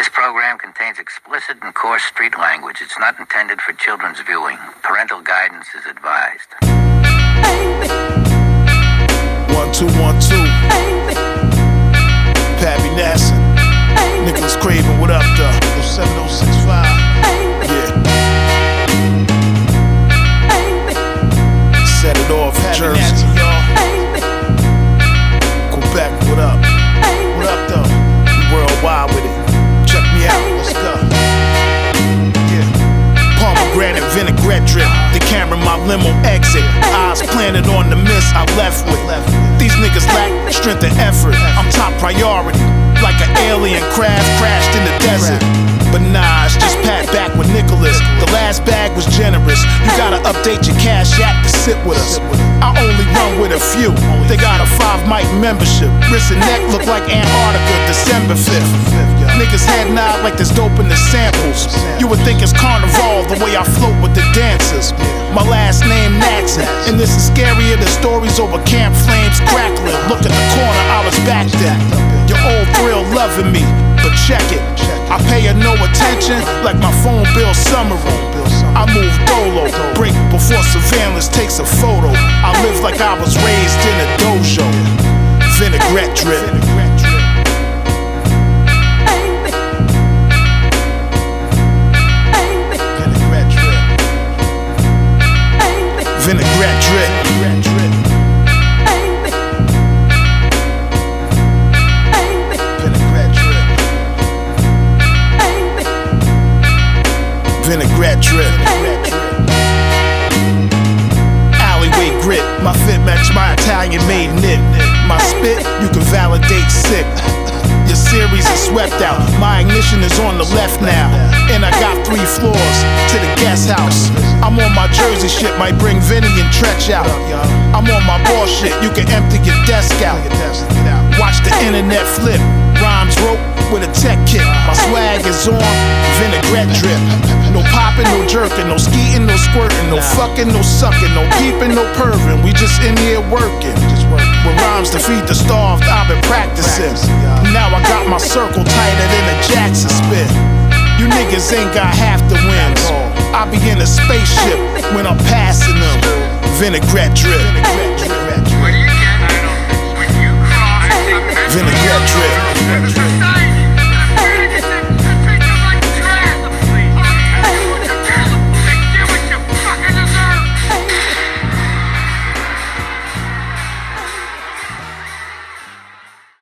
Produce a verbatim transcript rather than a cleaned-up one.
This program contains explicit and coarse street language. It's not intended for children's viewing. Parental guidance is advised. One, two, one, two. Pappy Nasson. Nicholas Craven, what up, though? oh seven oh six five. Yeah. Set it off, Jersey. Nasson, y'all. Quebec, what up? What up, though? We worldwide with it. Check me out, let's go. Yeah. Pomegranate vinaigrette drip. The camera, my limo exit. Eyes planted on the miss I left with. These niggas lack strength and effort. I'm top priority. Like an alien craft crashed in the desert. But nah, it's just Pat back with Nicholas. The last bag was generous. You gotta update your cash app to sit with us. I only run with a few. They got a five mic membership. Wrist and neck look like Antarctica, December fifth. Niggas head nod like there's dope in the samples. You would think it's carnival the way I float with the dancers. My last name Natson, and this is scarier than stories over camp flames crackling. Look at the corner, I was back then. Your old thrill loving me, but check it. I pay her no attention like my phone bill summary. I move dolo, break before surveillance takes a photo. I live like I was raised in a dojo. Vinaigrette drip. Vinaigrette drip. Vinaigrette drip. Alleyway grit. My fit match my Italian made knit. My spit, you can validate sick. Your series is swept out. My ignition is on the left now. And I got three floors to the guest house. I'm on my Jersey shit, might bring Vinny and Tretch out. I'm on my bullshit, you can empty your desk out. Watch the internet flip. Rhymes rope with a tech kit. My swag is on vinaigrette drip. No popping, no jerking, no skeeting, no squirting, no fucking, no sucking, no peeping, no perving. We just in here working. With rhymes to feed the starved, I've been practicing. Now I got my circle tighter than a Jackson spit. You niggas ain't got half the wins. I be in a spaceship when I'm passing them. Vinaigrette drip. Vinaigrette drip.